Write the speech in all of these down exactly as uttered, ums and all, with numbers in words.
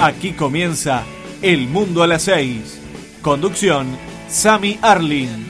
Aquí comienza El Mundo a las seis. Conducción, Sami Arlin.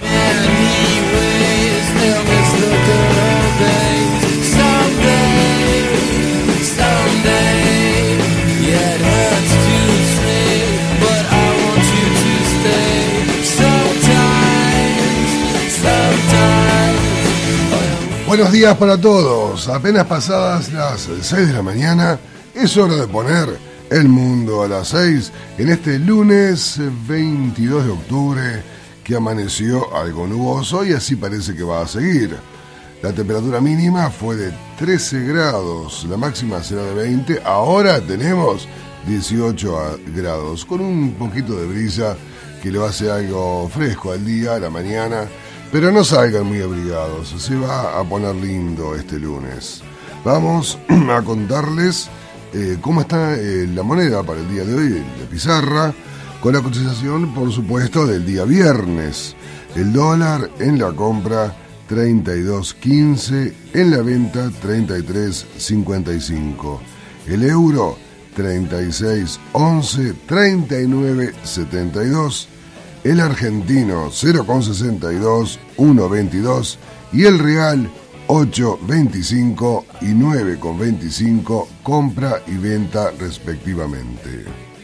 Buenos días para todos. Apenas pasadas las seis de la mañana, es hora de poner El Mundo a las seis en este lunes veintidós de octubre, que amaneció algo nuboso y así parece que va a seguir. La temperatura mínima fue de trece grados, la máxima será de veinte, ahora tenemos dieciocho grados, con un poquito de brisa que le hace algo fresco al día, a la mañana. Pero no salgan muy abrigados, se va a poner lindo este lunes. Vamos a contarles eh, cómo está eh, la moneda para el día de hoy, la pizarra, con la cotización, por supuesto, del día viernes. El dólar en la compra treinta y dos quince, en la venta treinta y tres cincuenta y cinco. El euro treinta y seis once, treinta y nueve setenta y dos. El argentino cero coma sesenta y dos, uno coma veintidós y el real ocho coma veinticinco y nueve coma veinticinco, compra y venta respectivamente.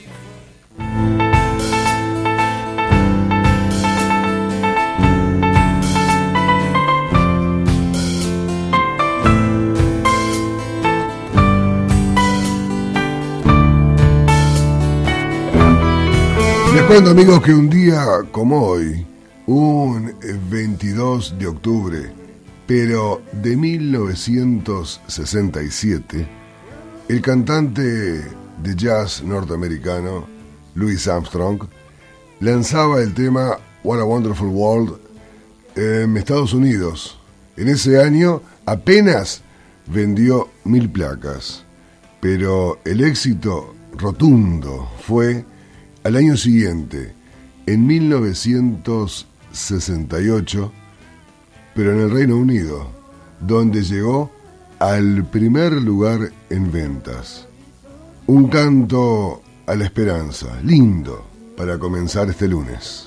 Les cuento, amigos, que un día como hoy, un veintidós de octubre, pero de mil novecientos sesenta y siete, el cantante de jazz norteamericano Louis Armstrong lanzaba el tema What a Wonderful World en Estados Unidos. En ese año apenas vendió mil placas, pero el éxito rotundo fue al año siguiente, en mil novecientos sesenta y ocho, pero en el Reino Unido, donde llegó al primer lugar en ventas. Un canto a la esperanza, lindo para comenzar este lunes.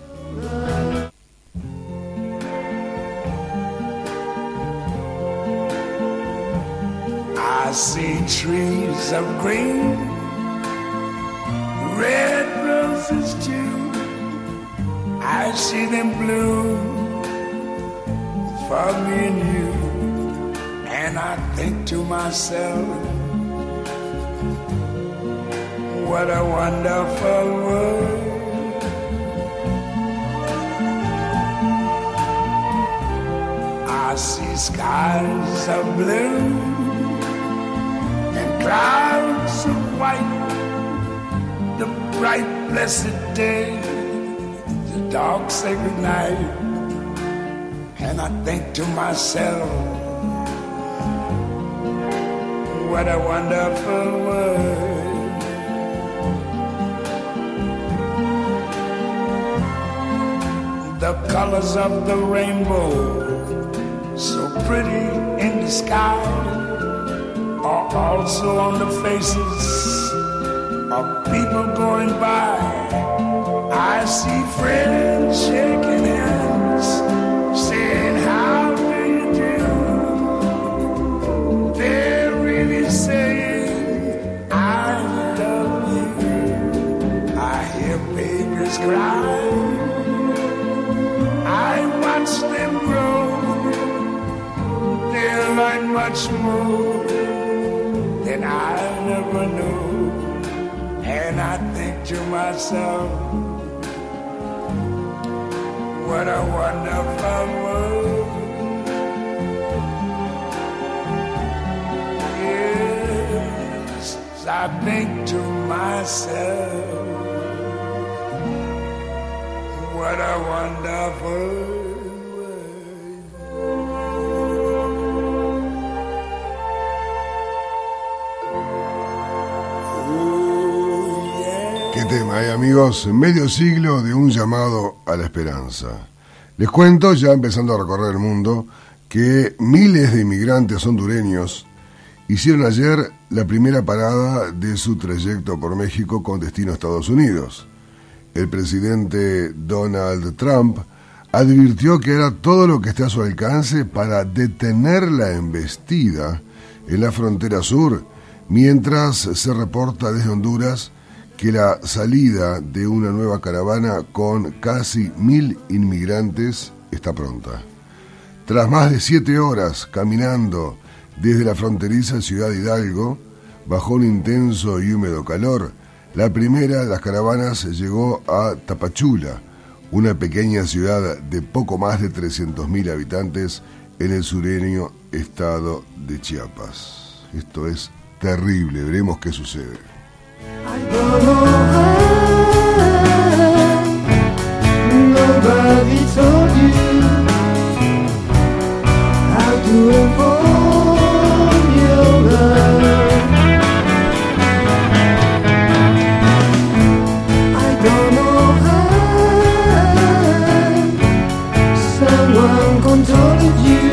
I see trees of green, red roses too. I see them bloom for me and you. And I think to myself, what a wonderful world. I see skies of blue and clouds of white, the bright blessed day, the dark sacred night. And I think to myself, what a wonderful world. The colors of the rainbow, so pretty in the sky, are also on the faces of people going by. I see friends shaking hands, saying, how do you do? They're really saying, I love you. I hear babies cry, I watch them grow. They'll learn much more than I never knew. And I think to myself, what a wonderful world. Yes, I think to myself, what a wonderful world. Qué tema, ¿eh, amigos? Medio siglo de un llamado a la esperanza. Les cuento, ya empezando a recorrer el mundo, que miles de inmigrantes hondureños hicieron ayer la primera parada de su trayecto por México con destino a Estados Unidos. El presidente Donald Trump advirtió que hará todo lo que esté a su alcance para detener la embestida en la frontera sur, mientras se reporta desde Honduras que la salida de una nueva caravana con casi mil inmigrantes está pronta. Tras más de siete horas caminando desde la fronteriza ciudad de Hidalgo, bajo un intenso y húmedo calor, la primera de las caravanas llegó a Tapachula, una pequeña ciudad de poco más de trescientos mil habitantes en el sureño estado de Chiapas. Esto es terrible, veremos qué sucede. I don't know how, nobody told you how to avoid your love. I don't know how, someone controlled you.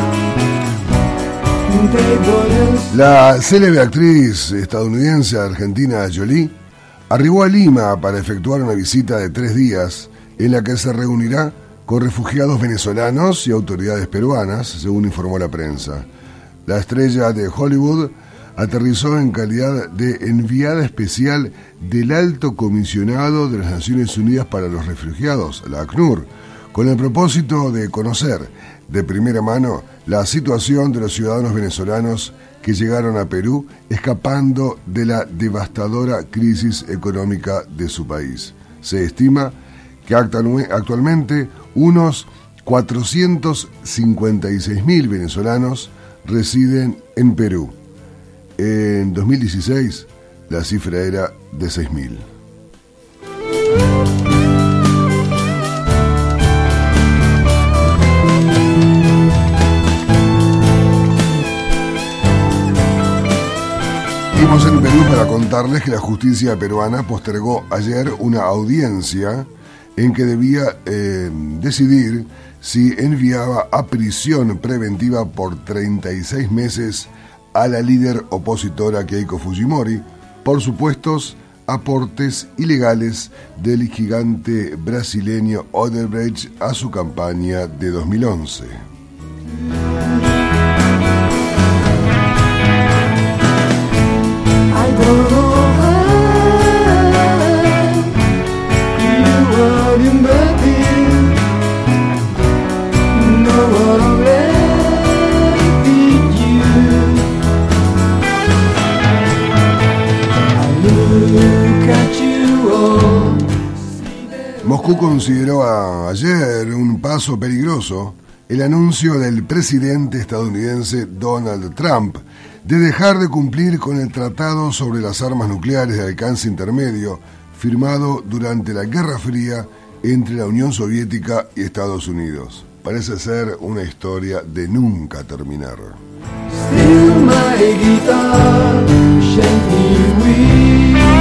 They wouldn't. La célebre actriz estadounidense argentina Jolie arribó a Lima para efectuar una visita de tres días en la que se reunirá con refugiados venezolanos y autoridades peruanas, según informó la prensa. La estrella de Hollywood aterrizó en calidad de enviada especial del Alto Comisionado de las Naciones Unidas para los Refugiados, la ACNUR, con el propósito de conocer de primera mano la situación de los ciudadanos venezolanos que llegaron a Perú escapando de la devastadora crisis económica de su país. Se estima que actualmente unos cuatrocientos cincuenta y seis mil venezolanos residen en Perú. En dos mil dieciséis la cifra era de seis mil. Seguimos en Perú para contarles que la justicia peruana postergó ayer una audiencia en que debía eh, decidir si enviaba a prisión preventiva por treinta y seis meses a la líder opositora Keiko Fujimori por supuestos aportes ilegales del gigante brasileño Odebrecht a su campaña de dos mil once. Moscú consideró a ayer un paso peligroso el anuncio del presidente estadounidense Donald Trump de dejar de cumplir con el tratado sobre las armas nucleares de alcance intermedio firmado durante la Guerra Fría entre la Unión Soviética y Estados Unidos. Parece ser una historia de nunca terminar. Still my guitar, gently weep.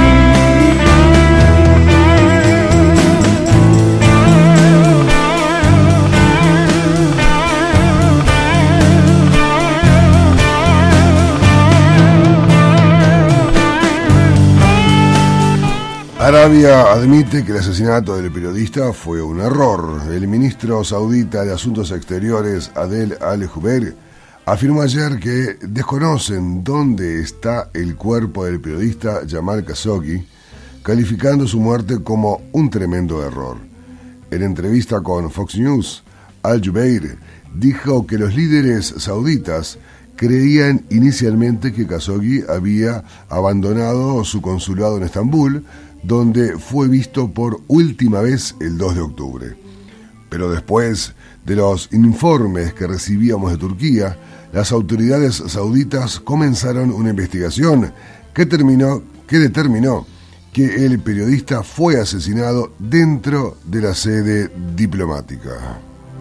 Arabia admite que el asesinato del periodista fue un error. El ministro saudita de Asuntos Exteriores, Adel Al-Jubeir, afirmó ayer que desconocen dónde está el cuerpo del periodista Jamal Khashoggi, calificando su muerte como un tremendo error. En entrevista con Fox News, Al-Jubeir dijo que los líderes sauditas creían inicialmente que Khashoggi había abandonado su consulado en Estambul, donde fue visto por última vez el dos de octubre. Pero después de los informes que recibíamos de Turquía, las autoridades sauditas comenzaron una investigación que, terminó, que determinó que el periodista fue asesinado dentro de la sede diplomática.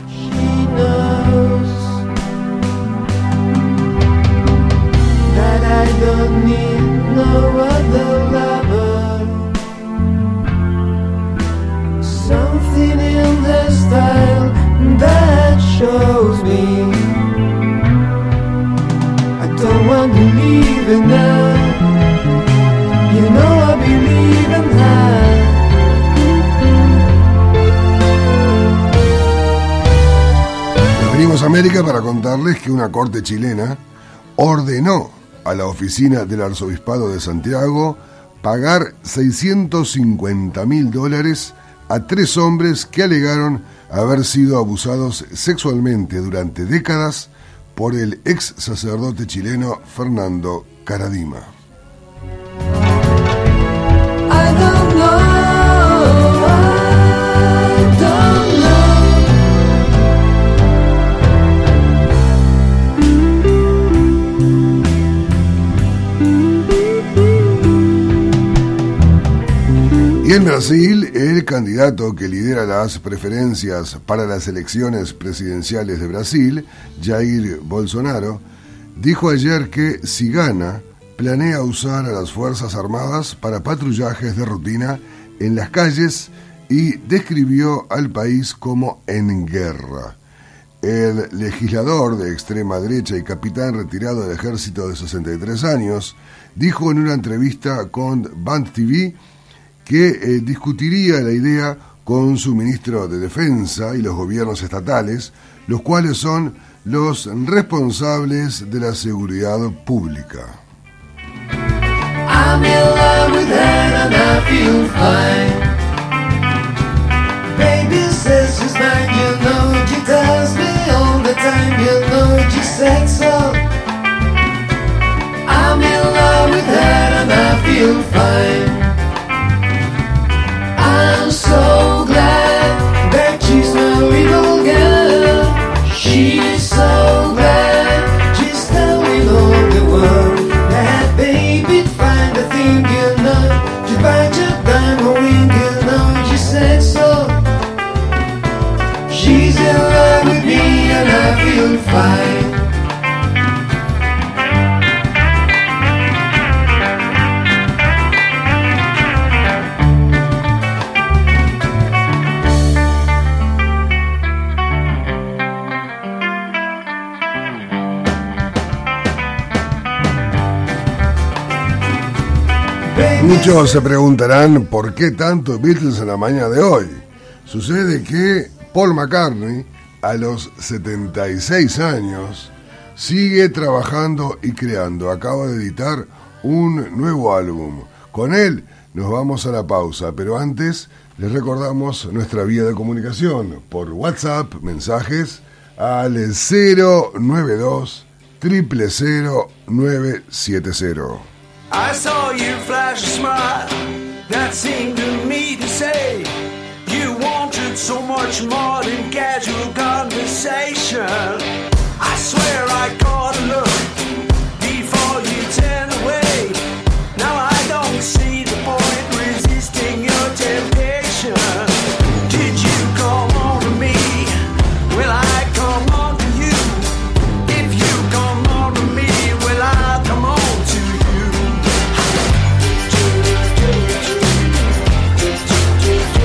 Something in her style that shows me I don't want to leave. living now. You know I believe in that. Nos venimos a América para contarles que una corte chilena ordenó a la oficina del Arzobispado de Santiago pagar seiscientos cincuenta mil dólares a tres hombres que alegaron haber sido abusados sexualmente durante décadas por el ex sacerdote chileno Fernando Caradima. I don't know, I don't Y en Brasil, el candidato que lidera las preferencias para las elecciones presidenciales de Brasil, Jair Bolsonaro, dijo ayer que si gana, planea usar a las Fuerzas Armadas para patrullajes de rutina en las calles y describió al país como en guerra. El legislador de extrema derecha y capitán retirado del ejército de sesenta y tres años dijo en una entrevista con Band T V que eh, discutiría la idea con su ministro de Defensa y los gobiernos estatales, los cuales son los responsables de la seguridad pública. I'm in love with her and I feel fine. Baby says she's mine, you know she tells me all the time, you know she said so. I'm in love with her and I feel fine. I'm so glad that she's my little girl. She's so glad she's telling all the world that baby find a thing, you know. She bites your diamond ring, you know. She said so. She's in love with me and I feel fine. Muchos se preguntarán por qué tanto Beatles en la mañana de hoy. Sucede que Paul McCartney, a los setenta y seis años, sigue trabajando y creando. Acaba de editar un nuevo álbum. Con él nos vamos a la pausa, pero antes les recordamos nuestra vía de comunicación por WhatsApp, mensajes al cero nueve dos, cero cero cero, nueve siete cero. I saw you flash a smile that seemed to me to say you wanted so much more than casual conversation. I swear I caught a look before you turned away. Now I don't see the point resisting your temptation. Did you come on to me? Will I come on to you? If you come on to me, will I come on to you?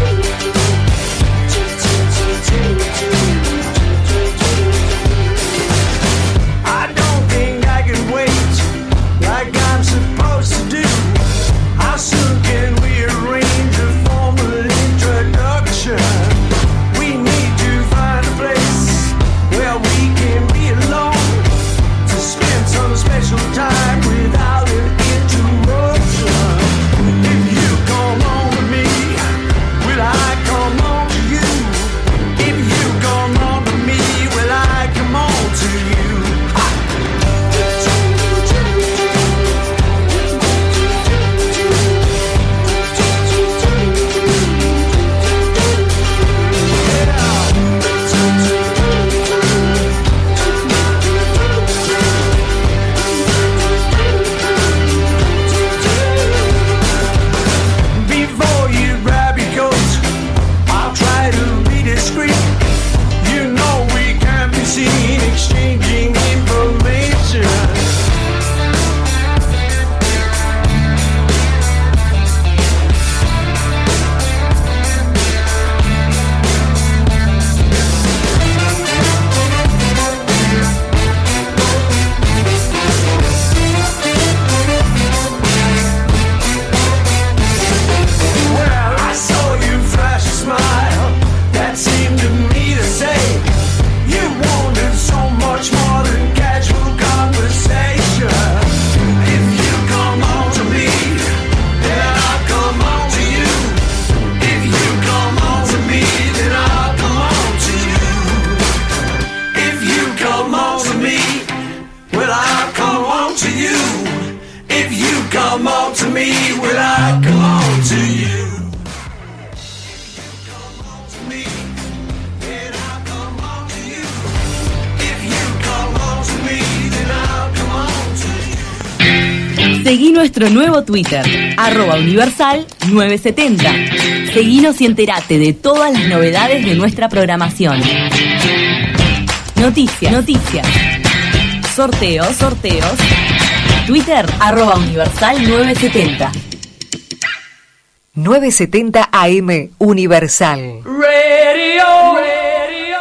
Seguí nuestro nuevo Twitter, arroba universal novecientos setenta. Seguinos y enterate de todas las novedades de nuestra programación. Noticias, noticias. Sorteos, sorteos. Twitter, arroba universal novecientos setenta. novecientos setenta A M Universal. Radio, radio, radio.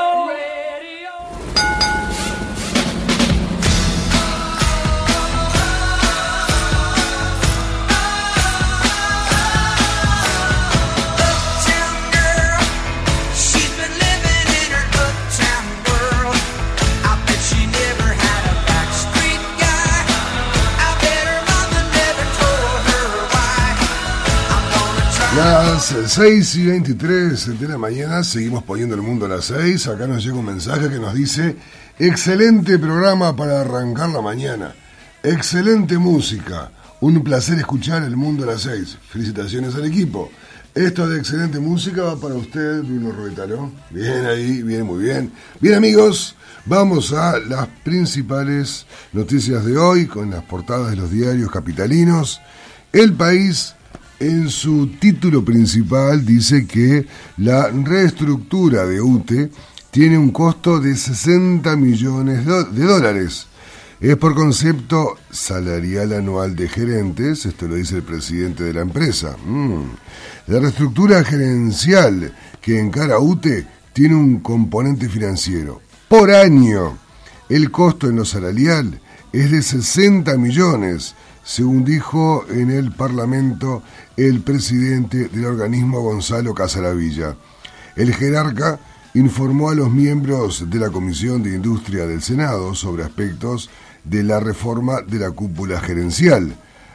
Las seis y veintitrés de la mañana, seguimos poniendo el mundo a las seis. Acá nos llega un mensaje que nos dice: excelente programa para arrancar la mañana, excelente música, un placer escuchar el mundo a las seis. Felicitaciones al equipo. Esto de excelente música va para usted, Bruno Roetaro. Bien ahí, bien, muy bien. Bien, amigos, vamos a las principales noticias de hoy con las portadas de los diarios capitalinos. El País, en su título principal, dice que la reestructura de U T E tiene un costo de sesenta millones de dólares. Es por concepto salarial anual de gerentes, esto lo dice el presidente de la empresa. Mm. La reestructura gerencial que encara U T E tiene un componente financiero. Por año, el costo en lo salarial es de sesenta millones, según dijo en el Parlamento el presidente del organismo, Gonzalo Casaravilla. El jerarca informó a los miembros de la Comisión de Industria del Senado sobre aspectos de la reforma de la cúpula gerencial.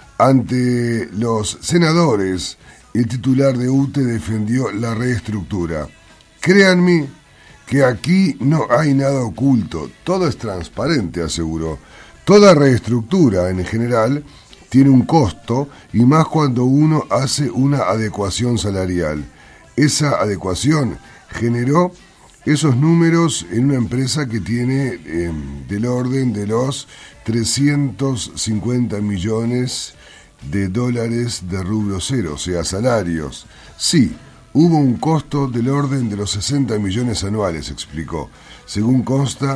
Ante los senadores, el titular de U T E defendió la reestructura. Créanme que aquí no hay nada oculto, todo es transparente, aseguró. Toda reestructura en general tiene un costo, y más cuando uno hace una adecuación salarial. Esa adecuación generó esos números en una empresa que tiene eh, del orden de los trescientos cincuenta millones de dólares de rubro cero, o sea, salarios. Sí, hubo un costo del orden de los sesenta millones anuales, explicó, según consta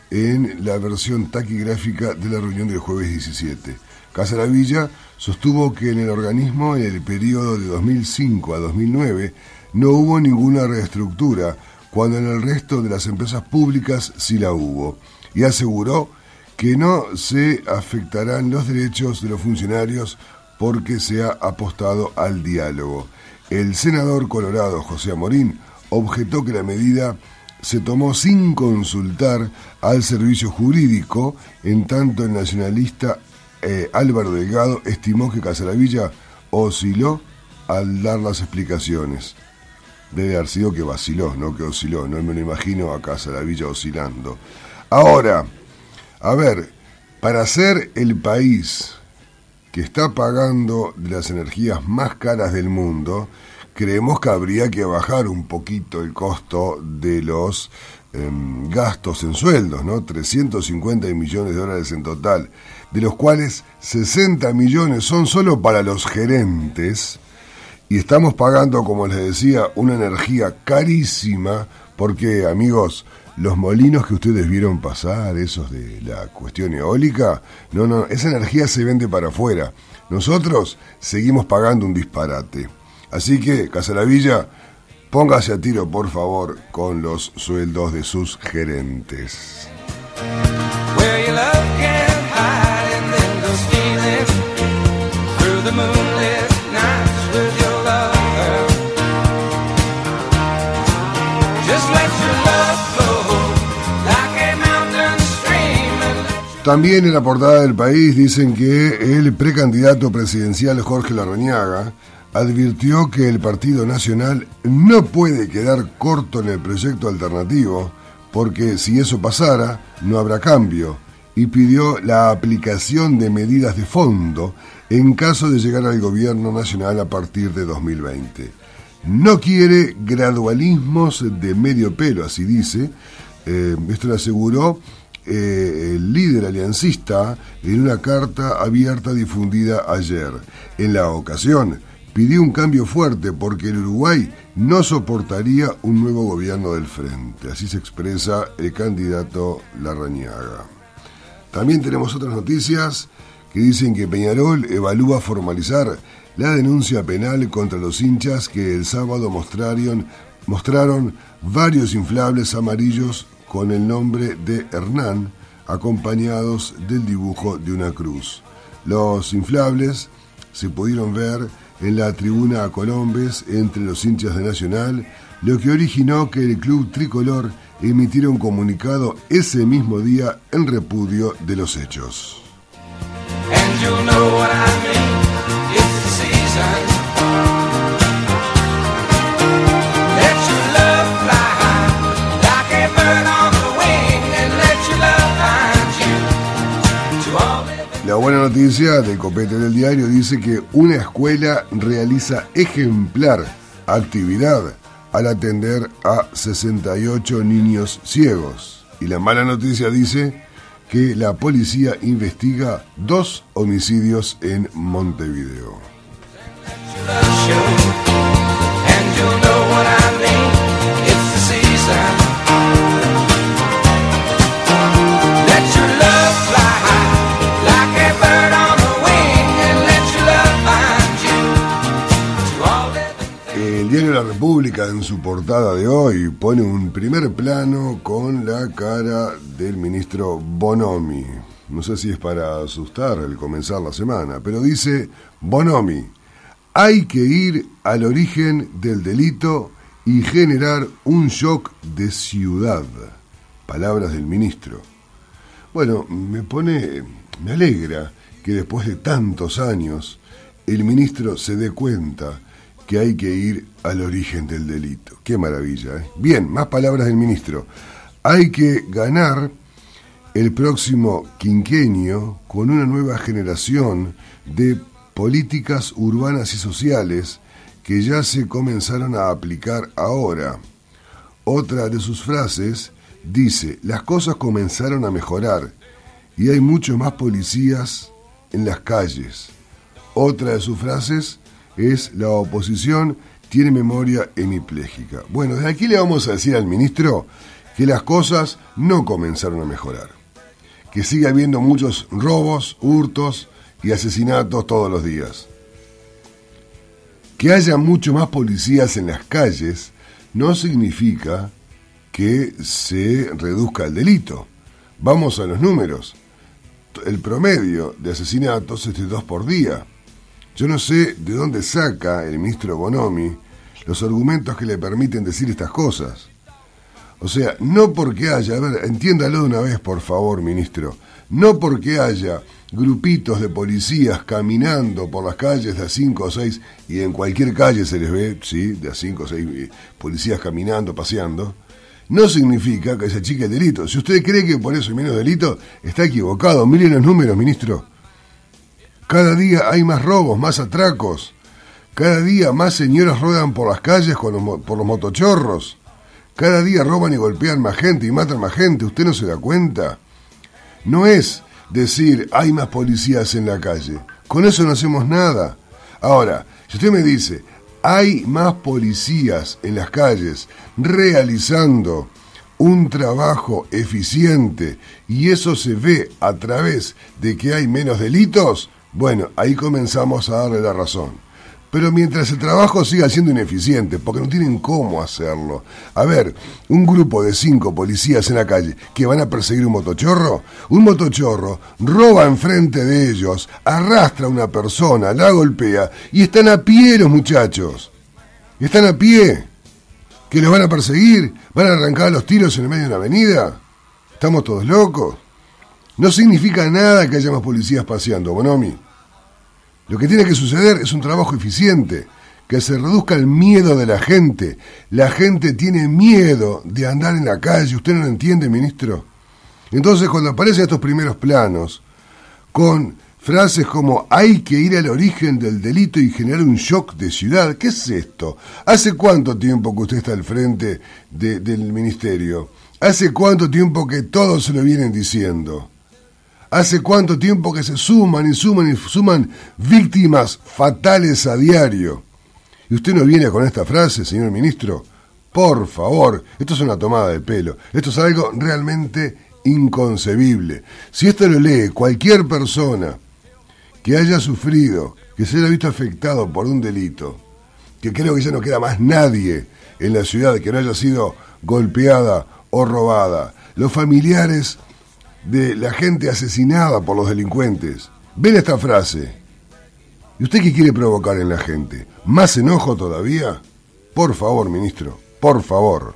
en la versión taquigráfica de la reunión del jueves diecisiete. Casaravilla sostuvo que en el organismo, en el periodo de dos mil cinco a dos mil nueve, no hubo ninguna reestructura, cuando en el resto de las empresas públicas sí la hubo, y aseguró que no se afectarán los derechos de los funcionarios porque se ha apostado al diálogo. El senador colorado José Amorín objetó que la medida se tomó sin consultar al servicio jurídico, en tanto el nacionalista eh, Álvaro Delgado estimó que Casaravilla osciló al dar las explicaciones. Debe haber sido que vaciló, no que osciló, no me lo imagino a Casaravilla oscilando. Ahora, a ver, para ser el país que está pagando de las energías más caras del mundo, creemos que habría que bajar un poquito el costo de los eh, gastos en sueldos, ¿no? trescientos cincuenta millones de dólares en total, de los cuales sesenta millones son solo para los gerentes, y estamos pagando, como les decía, una energía carísima, porque, amigos, los molinos que ustedes vieron pasar, esos de la cuestión eólica, no, no, esa energía se vende para afuera. Nosotros seguimos pagando un disparate. Así que, Casaravilla, póngase a tiro, por favor, con los sueldos de sus gerentes. También en la portada del País dicen que el precandidato presidencial Jorge Larrañaga advirtió que el Partido Nacional no puede quedar corto en el proyecto alternativo, porque si eso pasara, no habrá cambio, y pidió la aplicación de medidas de fondo en caso de llegar al gobierno nacional a partir de dos mil veinte. No quiere gradualismos de medio pelo, así dice. Eh, esto lo aseguró eh, el líder aliancista en una carta abierta difundida ayer. En la ocasión, pidió un cambio fuerte porque el Uruguay no soportaría un nuevo gobierno del Frente. Así se expresa el candidato Larrañaga. También tenemos otras noticias que dicen que Peñarol evalúa formalizar la denuncia penal contra los hinchas que el sábado mostraron, mostraron varios inflables amarillos con el nombre de Hernán, acompañados del dibujo de una cruz. Los inflables se pudieron ver en la tribuna a Colombes entre los hinchas de Nacional, lo que originó que el club tricolor emitiera un comunicado ese mismo día en repudio de los hechos. And you know what I mean, it's the season. Let your love fly high, like a bird on the wing, and let your love find you to all living. La buena noticia del copete del diario dice que una escuela realiza ejemplar actividad al atender a sesenta y ocho niños ciegos. Y la mala noticia dice que la policía investiga dos homicidios en Montevideo. El diario La República en su portada de hoy pone un primer plano con la cara del ministro Bonomi. No sé si es para asustar al comenzar la semana, pero dice Bonomi: hay que ir al origen del delito y generar un shock de ciudad. Palabras del ministro. Bueno, me pone, me alegra que después de tantos años el ministro se dé cuenta que hay que ir al origen del delito. Qué maravilla, ¿eh? Bien, más palabras del ministro. Hay que ganar el próximo quinquenio con una nueva generación de políticas urbanas y sociales que ya se comenzaron a aplicar ahora. Otra de sus frases dice: las cosas comenzaron a mejorar y hay muchos más policías en las calles. Otra de sus frases es: la oposición tiene memoria hemipléjica. Bueno, desde aquí le vamos a decir al ministro que las cosas no comenzaron a mejorar, que sigue habiendo muchos robos, hurtos y asesinatos todos los días. Que haya mucho más policías en las calles no significa que se reduzca el delito. Vamos a los números. El promedio de asesinatos es de dos por día. Yo no sé de dónde saca el ministro Bonomi los argumentos que le permiten decir estas cosas. O sea, no porque haya, a ver, entiéndalo de una vez, por favor, ministro, no porque haya grupitos de policías caminando por las calles de a cinco o seis, y en cualquier calle se les ve, sí, de a cinco o seis policías caminando, paseando, no significa que se achique el delito. Si usted cree que por eso hay menos delito, está equivocado. Miren los números, ministro. Cada día hay más robos, más atracos. Cada día más señoras ruedan por las calles con los, por los motochorros. Cada día roban y golpean más gente y matan más gente. ¿Usted no se da cuenta? No es decir hay más policías en la calle. Con eso no hacemos nada. Ahora, si usted me dice hay más policías en las calles realizando un trabajo eficiente y eso se ve a través de que hay menos delitos, bueno, ahí comenzamos a darle la razón. Pero mientras el trabajo siga siendo ineficiente, porque no tienen cómo hacerlo. A ver, un grupo de cinco policías en la calle que van a perseguir un motochorro, un motochorro roba enfrente de ellos, arrastra a una persona, la golpea y están a pie los muchachos. Están a pie. ¿Que los van a perseguir? ¿Van a arrancar los tiros en el medio de una avenida? ¿Estamos todos locos? No significa nada que haya más policías paseando, Bonomi. Lo que tiene que suceder es un trabajo eficiente, que se reduzca el miedo de la gente. La gente tiene miedo de andar en la calle, ¿usted no lo entiende, ministro? Entonces, cuando aparecen estos primeros planos, con Frases como hay que ir al origen del delito y generar un shock de ciudad. ¿Qué es esto? ¿Hace cuánto tiempo que usted está al frente de, del ministerio? ¿Hace cuánto tiempo que todos se lo vienen diciendo? ¿Hace cuánto tiempo que se suman y suman y suman víctimas fatales a diario? ¿Y usted no viene con esta frase, señor ministro? Por favor, esto es una tomada de pelo. Esto es algo realmente inconcebible. Si esto lo lee cualquier persona que haya sufrido, que se haya visto afectado por un delito, que creo que ya no queda más nadie en la ciudad que no haya sido golpeada o robada, los familiares de la gente asesinada por los delincuentes, ven esta frase. ¿Y usted qué quiere provocar en la gente? ¿Más enojo todavía? Por favor, ministro, por favor.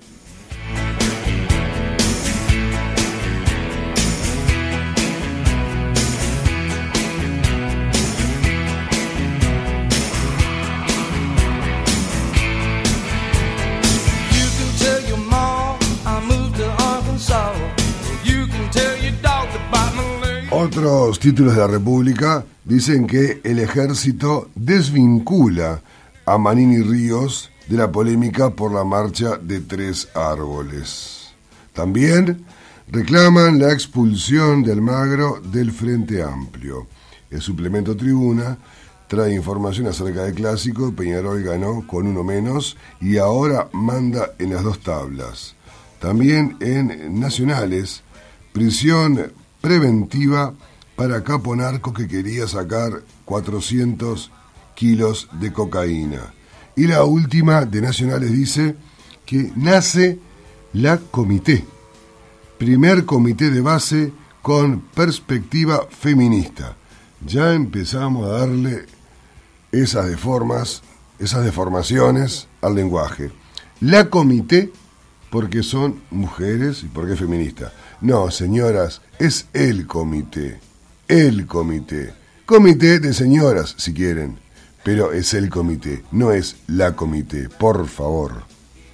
Otros títulos de la República dicen que el ejército desvincula a Manini Ríos de la polémica por la marcha de Tres Árboles. También reclaman la expulsión de Almagro del Frente Amplio. El suplemento Tribuna trae información acerca del clásico. Peñarol ganó con uno menos y ahora manda en las dos tablas. También en Nacionales, prisión preventiva para capo narco que quería sacar cuatrocientos kilos de cocaína. Y la última de Nacionales dice que nace la Comité, primer comité de base con perspectiva feminista. Ya empezamos a darle esas deformas, esas deformaciones al lenguaje. La Comité porque son mujeres y porque es feminista. No, señoras, es el comité, el comité. Comité de señoras, si quieren, pero es el comité, no es la comité, por favor.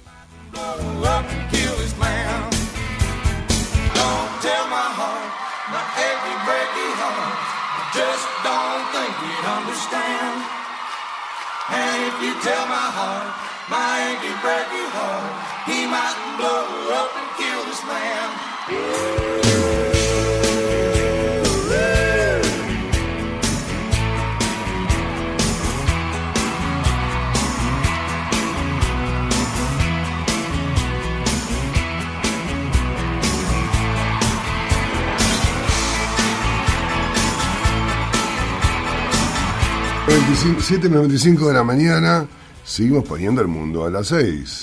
siete noventa y cinco de la mañana, seguimos poniendo el mundo a las seis.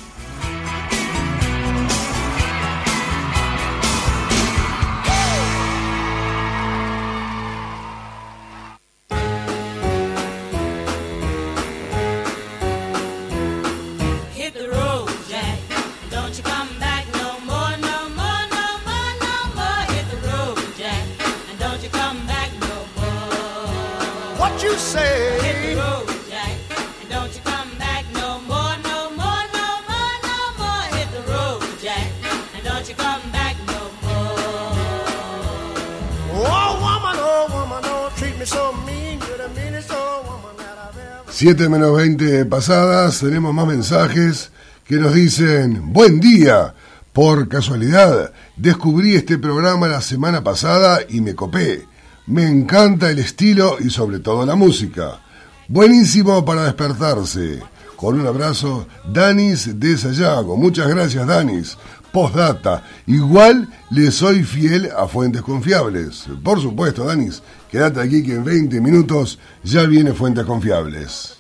siete menos veinte pasadas, tenemos más mensajes que nos dicen: buen día, por casualidad descubrí este programa la semana pasada y me copé. Me encanta el estilo y sobre todo la música. Buenísimo para despertarse. Con un abrazo, Danis de Sayago. Muchas gracias, Danis. Postdata, igual le soy fiel a fuentes confiables. Por supuesto, Danis, quédate aquí que en veinte minutos ya viene Fuentes Confiables.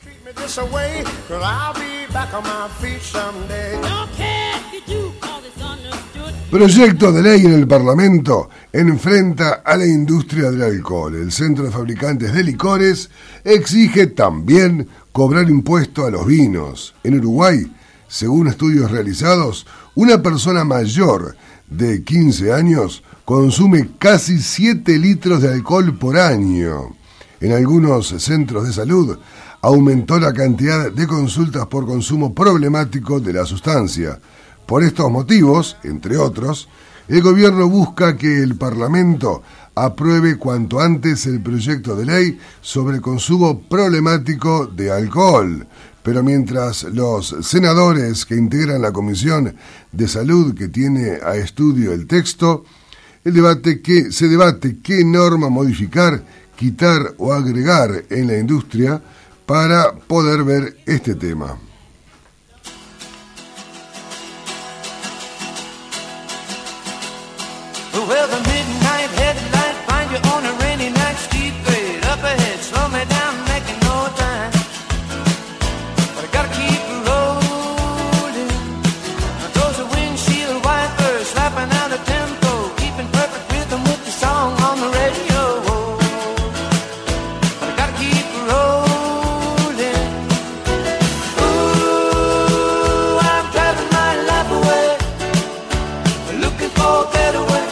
Proyecto de ley en el Parlamento enfrenta a la industria del alcohol. El Centro de Fabricantes de Licores exige también cobrar impuesto a los vinos. En Uruguay, según estudios realizados, una persona mayor de quince años consume casi siete litros de alcohol por año. En algunos centros de salud aumentó la cantidad de consultas por consumo problemático de la sustancia. Por estos motivos, entre otros, el gobierno busca que el Parlamento apruebe cuanto antes el proyecto de ley sobre consumo problemático de alcohol. Pero mientras los senadores que integran la Comisión de Salud que tiene a estudio el texto, el debate que se debate qué norma modificar, quitar o agregar en la industria para poder ver este tema. Well, the midnight headlight find you on a rainy night, steep grade up ahead, slow me down, making no time. But I gotta keep rolling. Those are windshield wipers slapping out a tempo, keeping perfect rhythm with the song on the radio. But I gotta keep rolling. Ooh, I'm driving my life away, looking for a better way.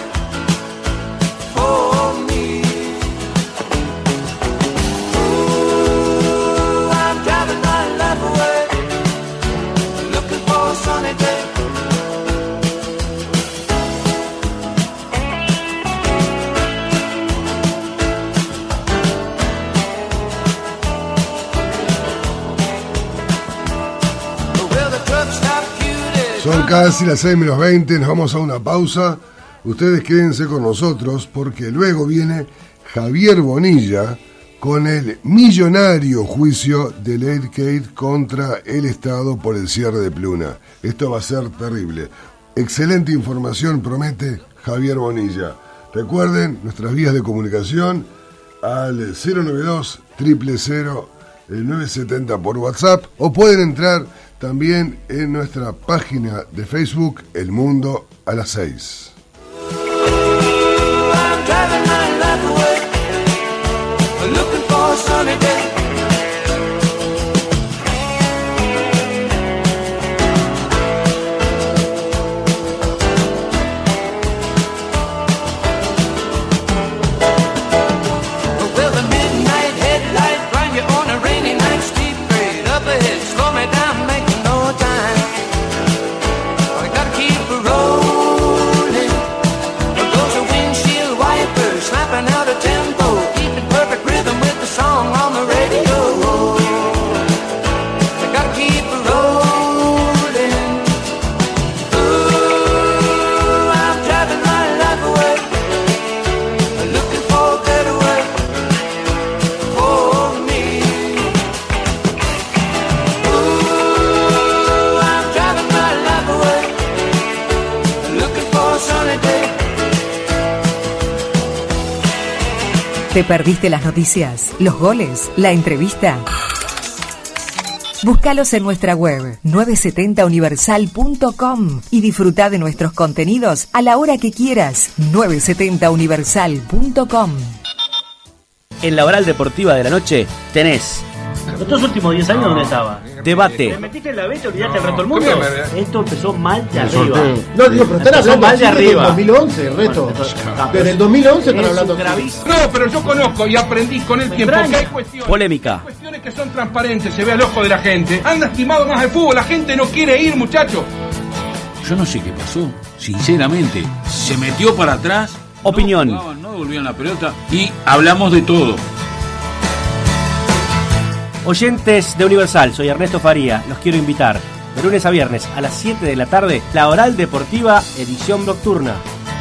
Son casi las seis menos veinte, nos vamos a una pausa. Ustedes quédense con nosotros porque luego viene Javier Bonilla con el millonario juicio de Lategate contra el Estado por el cierre de Pluna. Esto va a ser terrible. Excelente información promete Javier Bonilla. Recuerden nuestras vías de comunicación al cero nueve dos, cero cero cero, nueve siete cero por WhatsApp, o pueden entrar también en nuestra página de Facebook El Mundo a las seis. ¿Te perdiste las noticias, los goles, la entrevista? Búscalos en nuestra web nueve setenta universal punto com y disfruta de nuestros contenidos a la hora que quieras. nueve setenta universal punto com. En la Oral Deportiva de la Noche tenés Los dos últimos diez años, ¿dónde estaba? debate. ¿Te metiste en la B, te olvidaste del resto del mundo? Esto empezó mal de arriba. No, digo, pero están hablando mal de arriba. del dos mil once, el resto. Desde el dos mil once están hablando. No, pero yo conozco y aprendí con el tiempo que hay cuestiones. Polémica. Hay cuestiones que son transparentes, se ve al ojo de la gente. Han lastimado más el fútbol, la gente no quiere ir, muchachos. Yo no sé qué pasó, sinceramente. Se metió para atrás. Opinión. No jugaban, no devolvían la pelota y hablamos de todo. Oyentes de Universal, soy Ernesto Faría, los quiero invitar de lunes a viernes a las siete de la tarde, la Oral Deportiva, edición nocturna.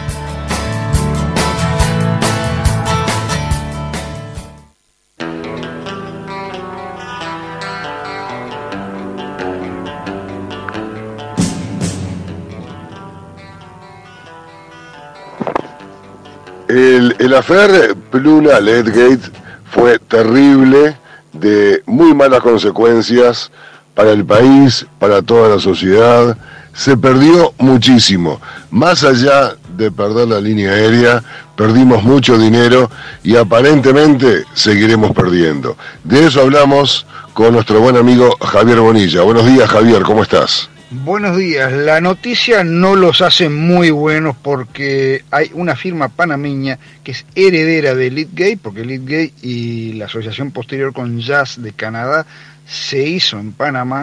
El, el affair Pluna-Lategate fue terrible, de muy malas consecuencias para el país, para toda la sociedad. Se perdió muchísimo. Más allá de perder la línea aérea, perdimos mucho dinero y aparentemente seguiremos perdiendo. De eso hablamos con nuestro buen amigo Javier Bonilla. Buenos días, Javier, ¿cómo estás? Buenos días. La noticia no los hace muy buenos porque hay una firma panameña que es heredera de Lategate, porque Lategate y la asociación posterior con Jazz de Canadá se hizo en Panamá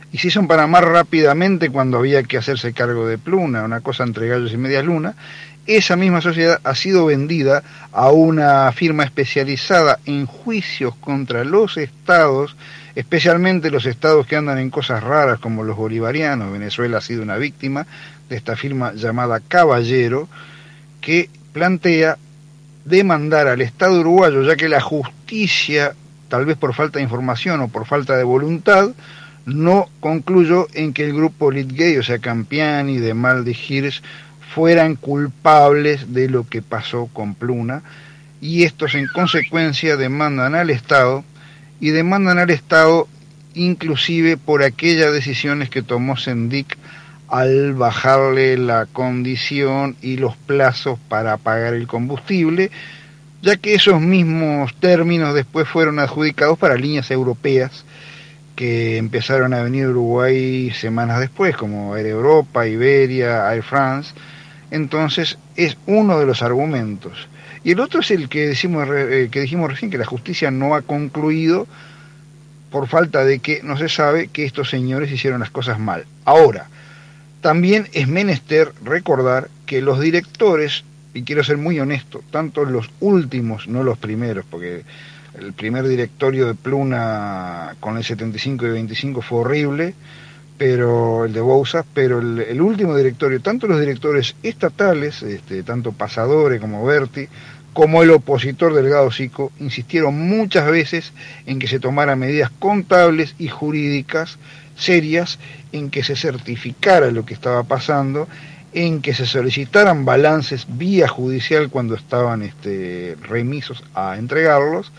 y se hizo en Panamá rápidamente cuando había que hacerse cargo de Pluna, una cosa entre gallos y medias luna. Esa misma sociedad ha sido vendida a una firma especializada en juicios contra los estados, especialmente los estados que andan en cosas raras como los bolivarianos. Venezuela ha sido una víctima de esta firma llamada Caballero, que plantea demandar al Estado uruguayo, ya que la justicia, tal vez por falta de información o por falta de voluntad, no concluyó en que el grupo Litgay, o sea Campiani, de Maldi Hirsch, fueran culpables de lo que pasó con Pluna, y estos en consecuencia demandan al Estado, y demandan al Estado inclusive por aquellas decisiones que tomó Sendic al bajarle la condición y los plazos para pagar el combustible, ya que esos mismos términos después fueron adjudicados para líneas europeas que empezaron a venir a Uruguay semanas después, como Air Europa, Iberia, Air France. Entonces es uno de los argumentos. Y el otro es el que decimos, eh, que dijimos recién, que la justicia no ha concluido por falta de que no se sabe que estos señores hicieron las cosas mal. Ahora, también es menester recordar que los directores, y quiero ser muy honesto, tanto los últimos, no los primeros, porque el primer directorio de Pluna con el setenta y cinco y veinticinco fue horrible, pero el de Bouza, pero el, el último directorio, tanto los directores estatales, este, tanto Pasadore como Berti, como el opositor Delgado Sico, insistieron muchas veces en que se tomaran medidas contables y jurídicas serias, en que se certificara lo que estaba pasando, en que se solicitaran balances vía judicial cuando estaban este, remisos a entregarlos,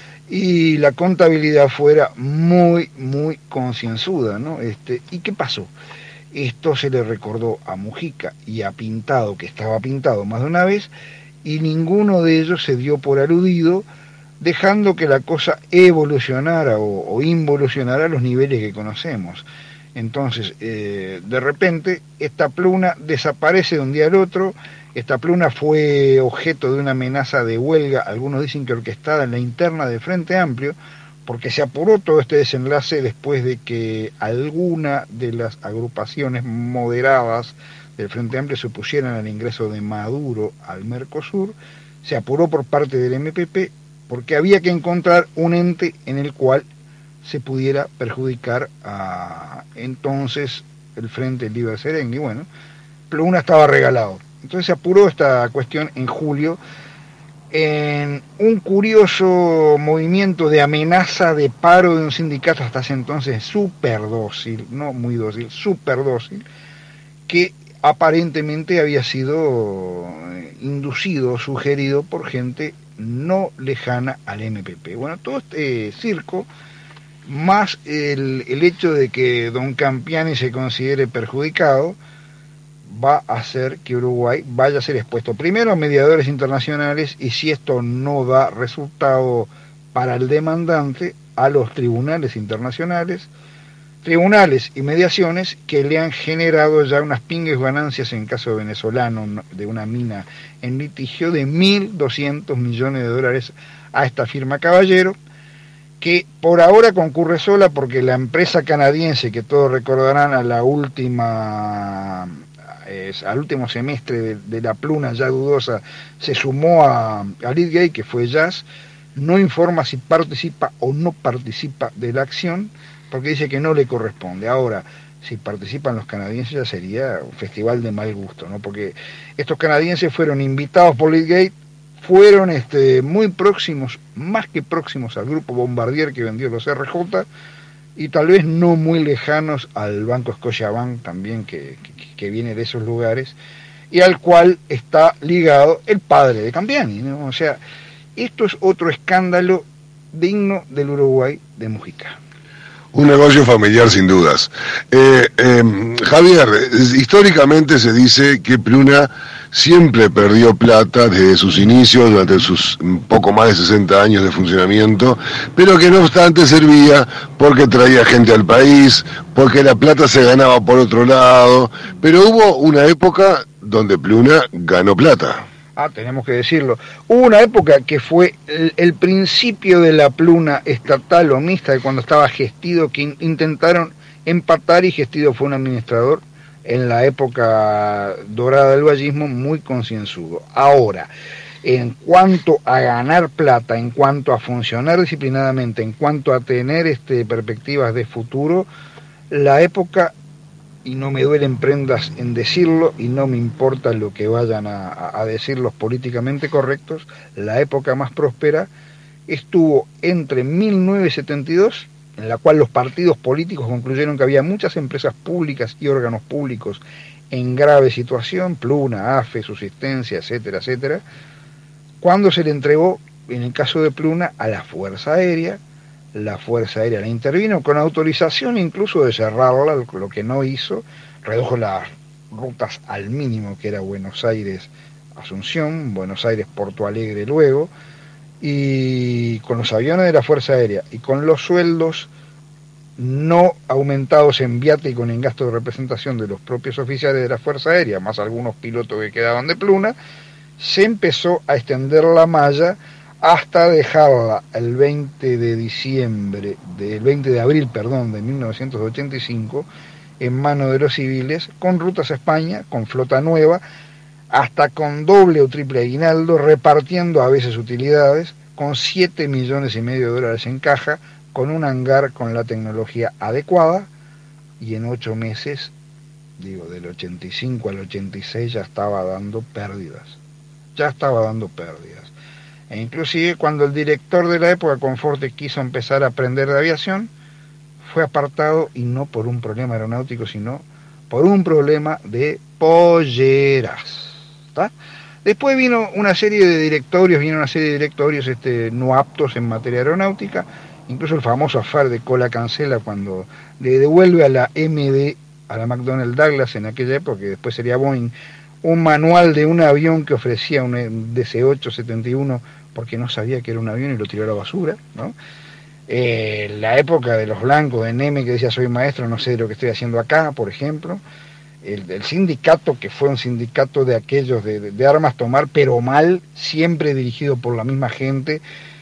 y la contabilidad fuera muy, muy concienzuda, ¿no? Este, ¿y qué pasó? Esto se le recordó a Mujica y a Pintado, que estaba pintado más de una vez, y ninguno de ellos se dio por aludido, dejando que la cosa evolucionara o, o involucionara a los niveles que conocemos. Entonces, eh, de repente, esta Pluna desaparece de un día al otro. Esta Pluna fue objeto de una amenaza de huelga, algunos dicen que orquestada en la interna del Frente Amplio, porque se apuró todo este desenlace después de que alguna de las agrupaciones moderadas del Frente Amplio se opusieran al ingreso de Maduro al Mercosur. Se apuró por parte del M P P porque había que encontrar un ente en el cual se pudiera perjudicar a entonces el Frente Libre Serengui. Bueno, Pluna estaba regalado. Entonces se apuró esta cuestión en julio en un curioso movimiento de amenaza de paro de un sindicato hasta ese entonces súper dócil, no muy dócil, súper dócil, que aparentemente había sido inducido, sugerido por gente no lejana al M P P. Bueno, todo este circo, más el, el hecho de que don Campiani se considere perjudicado, va a hacer que Uruguay vaya a ser expuesto primero a mediadores internacionales, y si esto no da resultado para el demandante, a los tribunales internacionales, tribunales y mediaciones que le han generado ya unas pingues ganancias, en caso venezolano de una mina en litigio, de mil doscientos millones de dólares a esta firma Caballero, que por ahora concurre sola porque la empresa canadiense, que todos recordarán a la última... Es, al último semestre de, de la Pluna ya dudosa, se sumó a, a Litgay, que fue Jazz, no informa si participa o no participa de la acción, porque dice que no le corresponde. Ahora, si participan los canadienses ya sería un festival de mal gusto, ¿no? Porque estos canadienses fueron invitados por Litgay, fueron este, muy próximos, más que próximos al grupo Bombardier que vendió los R J, y tal vez no muy lejanos al Banco Scotiabank también, que, que, que viene de esos lugares, y al cual está ligado el padre de Campiani, ¿no? O sea, esto es otro escándalo digno del Uruguay de Mujica. Un negocio familiar sin dudas. Eh, eh, Javier, históricamente se dice que Pluna siempre perdió plata desde sus inicios, durante sus poco más de sesenta años de funcionamiento, pero que no obstante servía porque traía gente al país, porque la plata se ganaba por otro lado, pero hubo una época donde Pluna ganó plata. Ah, tenemos que decirlo. Hubo una época que fue el, el principio de la Pluna estatal o mixta, de cuando estaba gestido, que in, intentaron en Patari Gestido fue un administrador en la época dorada del vallismo muy concienzudo. Ahora, en cuanto a ganar plata, en cuanto a funcionar disciplinadamente, en cuanto a tener este, perspectivas de futuro, la época, y no me duelen prendas en decirlo, y no me importa lo que vayan a, a decir los políticamente correctos, la época más próspera estuvo entre mil novecientos setenta y dos, en la cual los partidos políticos concluyeron que había muchas empresas públicas y órganos públicos en grave situación, Pluna, A F E, Subsistencia, etcétera, etcétera, cuando se le entregó, en el caso de Pluna, a la Fuerza Aérea. La Fuerza Aérea la intervino con autorización incluso de cerrarla, lo que no hizo, redujo las rutas al mínimo, que era Buenos Aires-Asunción, Buenos Aires-Porto Alegre luego, y con los aviones de la Fuerza Aérea y con los sueldos no aumentados en viático ni en gasto de representación de los propios oficiales de la Fuerza Aérea, más algunos pilotos que quedaban de Pluna, se empezó a extender la malla hasta dejarla el veinte de diciembre, del veinte de abril, perdón, de mil novecientos ochenta y cinco, en manos de los civiles, con rutas a España, con flota nueva, hasta con doble o triple aguinaldo, repartiendo a veces utilidades, con siete millones y medio de dólares en caja, con un hangar con la tecnología adecuada, y en ocho meses, digo, del ochenta y cinco al ochenta y seis ya estaba dando pérdidas, ya estaba dando pérdidas. E inclusive cuando el director de la época, Conforte, quiso empezar a aprender de aviación, fue apartado, y no por un problema aeronáutico, sino por un problema de polleras. ¿Está? Después vino una serie de directorios, vino una serie de directorios este, no aptos en materia aeronáutica, incluso el famoso affair de Cola Cancela, cuando le devuelve a la M D, a la McDonnell Douglas en aquella época, que después sería Boeing, un manual de un avión que ofrecía un D C ocho setenta y uno porque no sabía que era un avión y lo tiró a la basura, ¿no? Eh, la época de los blancos, de Neme, que decía soy maestro, no sé de lo que estoy haciendo acá, por ejemplo. El, el sindicato, que fue un sindicato de aquellos de, de, de armas tomar, pero mal, siempre dirigido por la misma gente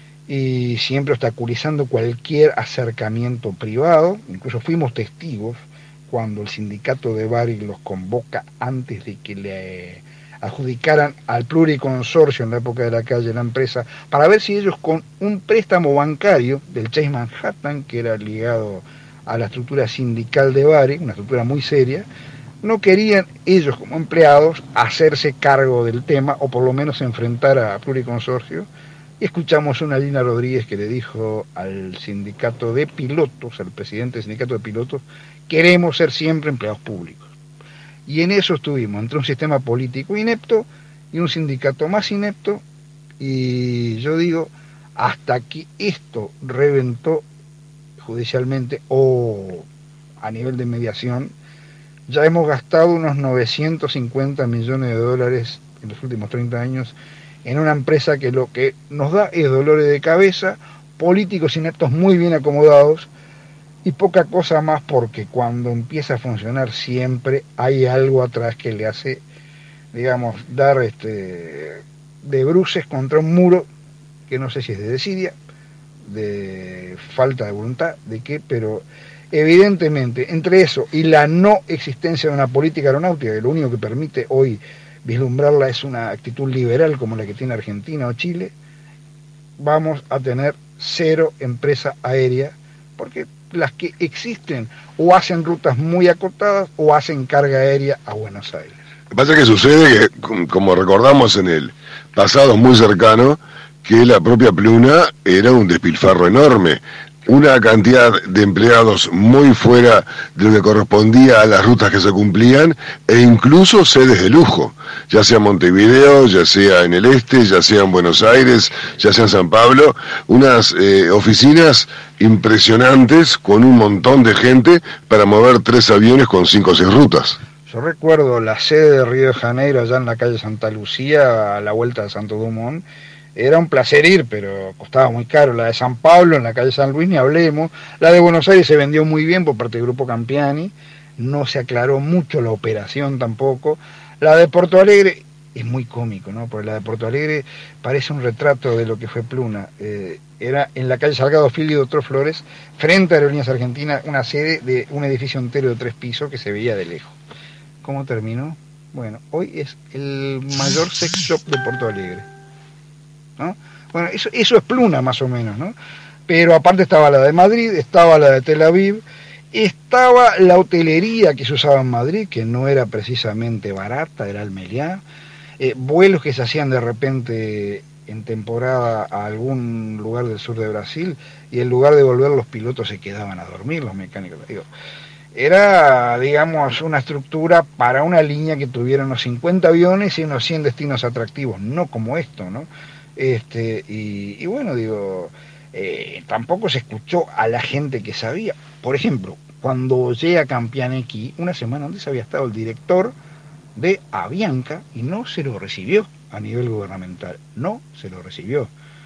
y siempre obstaculizando cualquier acercamiento privado. Incluso fuimos testigos cuando el sindicato de Varig los convoca antes de que le adjudicaran al pluriconsorcio en la época de la calle la empresa, para ver si ellos con un préstamo bancario del Chase Manhattan, que era ligado a la estructura sindical de Varig, una estructura muy seria, no querían ellos como empleados hacerse cargo del tema, o por lo menos enfrentar a pluriconsorcio. Y escuchamos una Lina Rodríguez que le dijo al sindicato de pilotos, al presidente del sindicato de pilotos, queremos ser siempre empleados públicos. Y en eso estuvimos, entre un sistema político inepto y un sindicato más inepto, y yo digo, hasta que esto reventó judicialmente o a nivel de mediación, ya hemos gastado unos novecientos cincuenta millones de dólares en los últimos treinta años en una empresa que lo que nos da es dolores de cabeza, políticos ineptos muy bien acomodados, y poca cosa más, porque cuando empieza a funcionar siempre hay algo atrás que le hace, digamos, dar este de bruces contra un muro, que no sé si es de desidia, de falta de voluntad, de qué, pero evidentemente entre eso y la no existencia de una política aeronáutica, que lo único que permite hoy vislumbrarla es una actitud liberal como la que tiene Argentina o Chile, vamos a tener cero empresa aérea, porque las que existen o hacen rutas muy acotadas o hacen carga aérea a Buenos Aires. Lo que pasa es que sucede que, como recordamos en el pasado muy cercano, que la propia Pluna era un despilfarro enorme, una cantidad de empleados muy fuera de lo que correspondía a las rutas que se cumplían, e incluso sedes de lujo, ya sea en Montevideo, ya sea en el este, ya sea en Buenos Aires, ya sea en San Pablo, unas eh, oficinas impresionantes con un montón de gente para mover tres aviones con cinco o seis rutas. Yo recuerdo la sede de Río de Janeiro, allá en la calle Santa Lucía, a la vuelta de Santo Dumont. Era un placer ir, pero costaba muy caro. La de San Pablo, en la calle San Luis, ni hablemos. La de Buenos Aires se vendió muy bien por parte del Grupo Campiani. No se aclaró mucho la operación tampoco. La de Porto Alegre, es muy cómico, ¿no? Porque la de Porto Alegre parece un retrato de lo que fue Pluna. Eh, era en la calle Salgado Filio de Otros Flores, frente a Aerolíneas Argentinas, una sede de un edificio entero de tres pisos que se veía de lejos. ¿Cómo terminó? Bueno, hoy es el mayor sex shop de Porto Alegre, ¿no? Bueno, eso, eso es Pluna más o menos, ¿no? Pero aparte estaba la de Madrid, estaba la de Tel Aviv, estaba la hotelería que se usaba en Madrid, que no era precisamente barata, era el Meliá, eh, vuelos que se hacían de repente en temporada a algún lugar del sur de Brasil, y en lugar de volver los pilotos se quedaban a dormir, los mecánicos. Digo, era, digamos, una estructura para una línea que tuviera unos cincuenta aviones y unos cien destinos atractivos, no como esto, ¿no? Este, y, y bueno, digo, eh, tampoco se escuchó a la gente que sabía. Por ejemplo, cuando llega Campianecki, una semana antes había estado el director de Avianca y no se lo recibió a nivel gubernamental, no se lo recibió.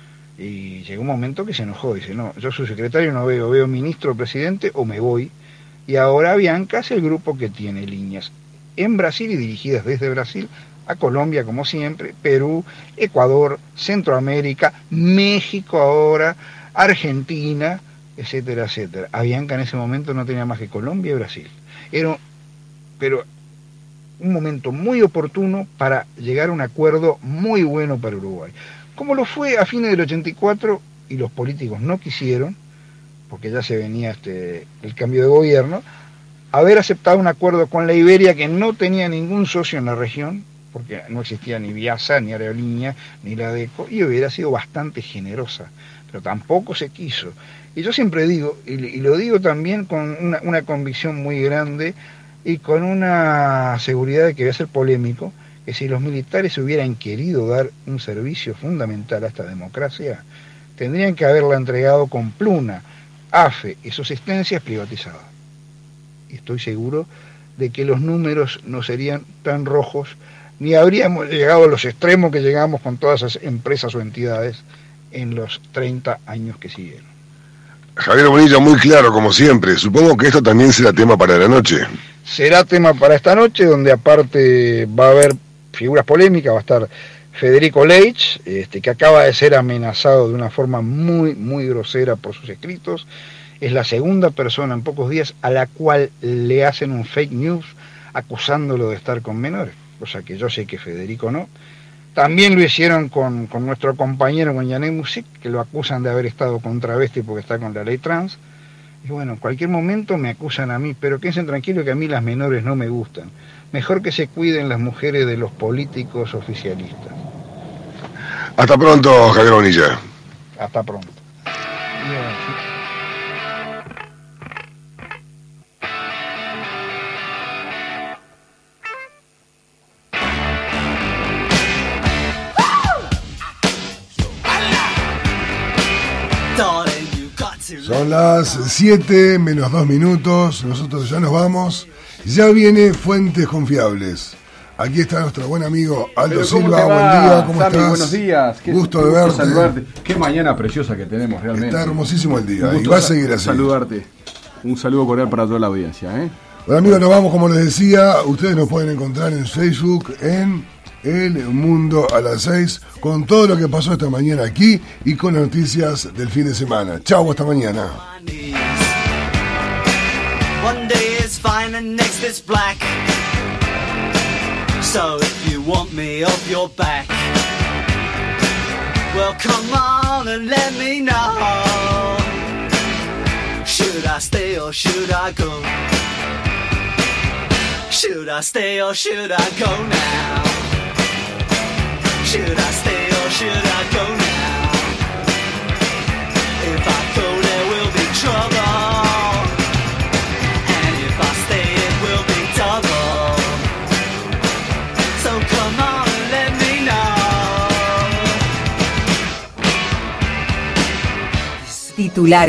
Y llegó un momento que se enojó, dice, no, yo soy secretario, no veo, veo ministro o presidente o me voy. Y ahora Avianca es el grupo que tiene líneas en Brasil y dirigidas desde Brasil a Colombia, como siempre, Perú, Ecuador, Centroamérica, México ahora, Argentina, etcétera, etcétera. Avianca en ese momento no tenía más que Colombia y Brasil. Era, pero un momento muy oportuno para llegar a un acuerdo muy bueno para Uruguay. Como lo fue a fines del ochenta y cuatro, y los políticos no quisieron, porque ya se venía este, el cambio de gobierno, haber aceptado un acuerdo con la Iberia que no tenía ningún socio en la región, porque no existía ni Viasa, ni Aerolínea, ni la DECO, y hubiera sido bastante generosa, pero tampoco se quiso. Y yo siempre digo, y, y lo digo también con una, una convicción muy grande y con una seguridad de que voy a ser polémico, que si los militares hubieran querido dar un servicio fundamental a esta democracia, tendrían que haberla entregado con Pluna, AFE y subsistencias privatizadas. Y estoy seguro de que los números no serían tan rojos, ni habríamos llegado a los extremos que llegamos con todas esas empresas o entidades en los treinta años que siguieron. Javier Bonilla, muy claro como siempre. Supongo que esto también será tema para la noche. Será tema para esta noche, donde aparte va a haber figuras polémicas, va a estar Federico Leitch, este, que acaba de ser amenazado de una forma muy, muy grosera por sus escritos. Es la segunda persona en pocos días a la cual le hacen un fake news acusándolo de estar con menores, cosa que yo sé que Federico no. También lo hicieron con, con nuestro compañero, con Yané Music, que lo acusan de haber estado con travesti porque está con la ley trans. Y bueno, en cualquier momento me acusan a mí, pero quédense tranquilos que a mí las menores no me gustan. Mejor que se cuiden las mujeres de los políticos oficialistas. Hasta pronto, Javier Bonilla. Hasta pronto. Son las siete menos dos minutos, nosotros ya nos vamos. Ya viene Fuentes Confiables. Aquí está nuestro buen amigo Aldo Pero Silva, buen día, ¿cómo Sammy, estás? Buenos días, qué gusto gusto de verte. saludarte. Qué mañana preciosa que tenemos realmente. Está hermosísimo el día Un y gusto va a seguir así. Saludarte. Un saludo cordial para toda la audiencia, ¿eh? Bueno amigos, nos vamos como les decía. Ustedes nos pueden encontrar en Facebook, en El Mundo a las seis, con todo lo que pasó esta mañana aquí y con las noticias del fin de semana. Chau, hasta mañana. One day is fine and next is black. So if you want me off your back, well come on and let me know. Should I stay or should I go? Should I stay or should I go now? Should I stay or should I go now? If I go there will be trouble. Titular